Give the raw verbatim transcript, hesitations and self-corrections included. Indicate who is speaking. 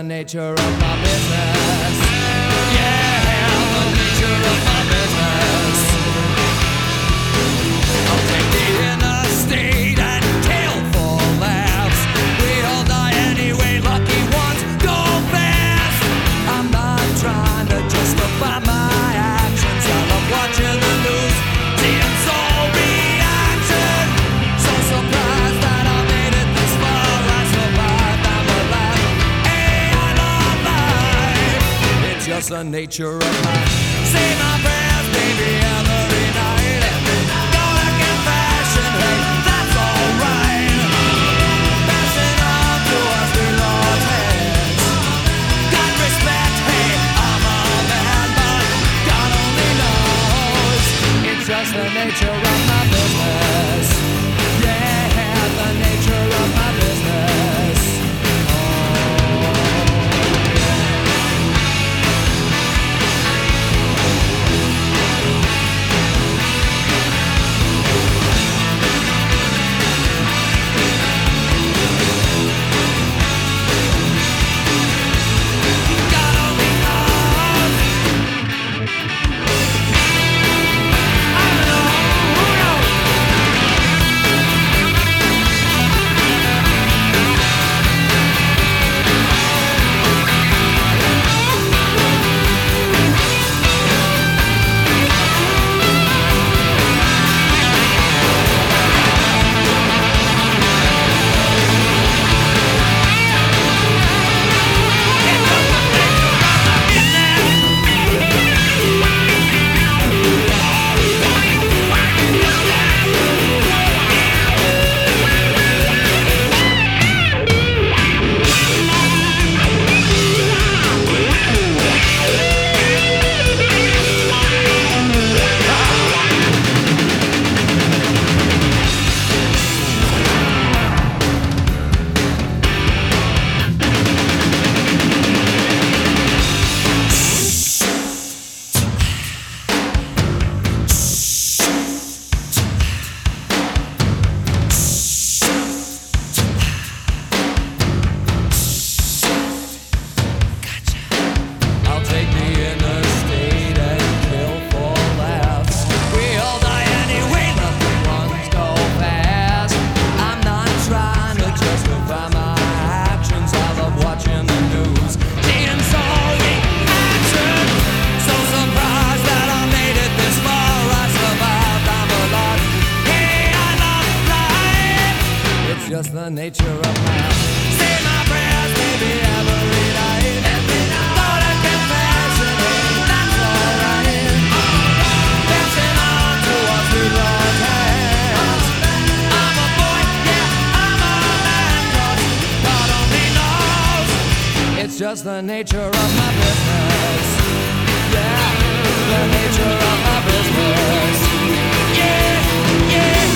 Speaker 1: the nature of my business. Yeah, the nature of my business. I'll take the interstate and kill for laughs. We all die anyway, lucky ones go fast. I'm not trying to justify my actions. I love watching the news, seeing soul reaction. So surprised that I made it this far. I survived, I'm alive. Hey, I'm alive. It's just the nature of life. Say my prayers, baby, every night. Go to confession, hey, that's alright. Passing on to us below heads. God respect, hey, I'm a man, but God only knows. It's just the nature of my business. Yeah, the nature of my business. God only knows. I don't know, who knows? I'll take the interstate and kill for laughs. We all die anyway, lucky ones go fast. I'm not trying to justify my actions. I love watching the news, seeing soul reaction. So surprised that I made it this far. I survived, I'm alive. Hey, I love life. It's just the nature of life. Say my prayers, baby, every night. Every night. Go to confession, hey, that's alright. Passing on to us below hands. I'm a boy, yeah, I'm a man, 'cause God only knows. It's just the nature of my business. Yeah, the nature of my business. Yeah, yeah.